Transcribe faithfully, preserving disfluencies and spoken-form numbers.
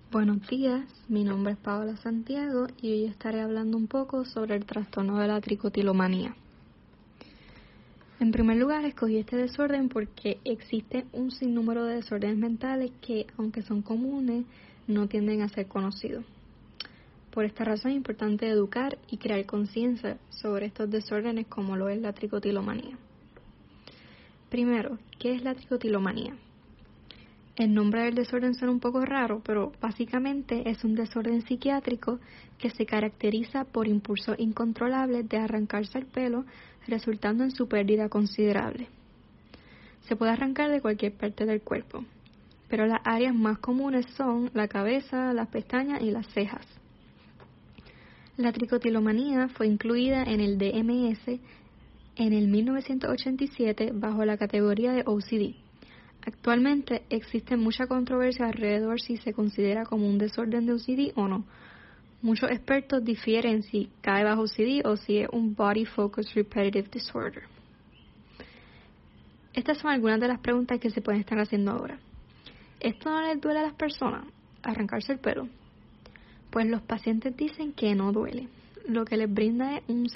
Buenos días, mi nombre es Paola Santiago y hoy estaré hablando un poco sobre el trastorno de la tricotilomanía. En primer lugar, escogí este desorden porque existe un sinnúmero de desórdenes mentales que, aunque son comunes, no tienden a ser conocidos. Por esta razón es importante educar y crear conciencia sobre estos desórdenes como lo es la tricotilomanía. Primero, ¿qué es la tricotilomanía? El nombre del desorden suena un poco raro, pero básicamente es un desorden psiquiátrico que se caracteriza por impulsos incontrolables de arrancarse el pelo, resultando en su pérdida considerable. Se puede arrancar de cualquier parte del cuerpo, pero las áreas más comunes son la cabeza, las pestañas y las cejas. La tricotilomanía fue incluida en el D M S en el mil novecientos ochenta y siete bajo la categoría de O C D. Actualmente existe mucha controversia alrededor si se considera como un desorden de O C D o no. Muchos expertos difieren si cae bajo O C D o si es un Body Focused Repetitive Disorder. Estas son algunas de las preguntas que se pueden estar haciendo ahora. ¿Esto no les duele a las personas? ¿Arrancarse el pelo? Pues los pacientes dicen que no duele. Lo que les brinda es un